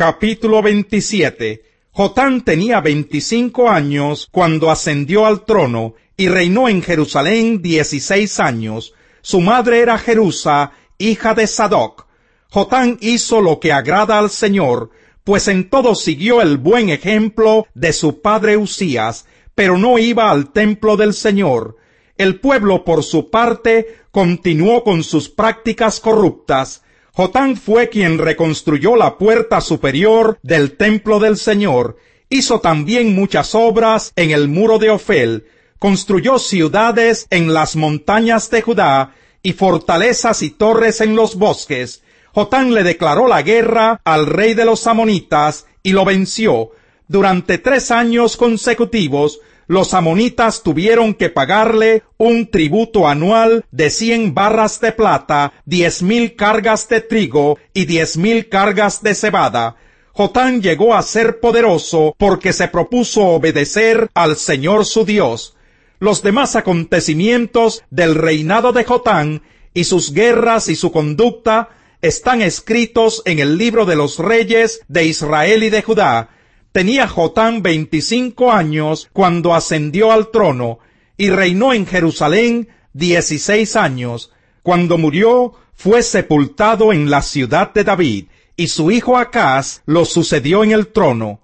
Capítulo 27. Jotán tenía 25 años cuando ascendió al trono y reinó en Jerusalén 16 años. Su madre era Jerusa, hija de Sadoc. Jotán hizo lo que agrada al Señor, pues en todo siguió el buen ejemplo de su padre Usías, pero no iba al templo del Señor. El pueblo, por su parte, continuó con sus prácticas corruptas. Jotán fue quien reconstruyó la puerta superior del templo del Señor. Hizo también muchas obras en el muro de Ofel. Construyó ciudades en las montañas de Judá y fortalezas y torres en los bosques. Jotán le declaró la guerra al rey de los amonitas y lo venció. Durante 3 años consecutivos, los amonitas tuvieron que pagarle un tributo anual de 100 barras de plata, 10,000 cargas de trigo y 10,000 cargas de cebada. Jotán llegó a ser poderoso porque se propuso obedecer al Señor su Dios. Los demás acontecimientos del reinado de Jotán y sus guerras y su conducta están escritos en el libro de los reyes de Israel y de Judá. Tenía Jotán 25 años cuando ascendió al trono y reinó en Jerusalén 16 años. Cuando murió, fue sepultado en la ciudad de David, y su hijo Acaz lo sucedió en el trono.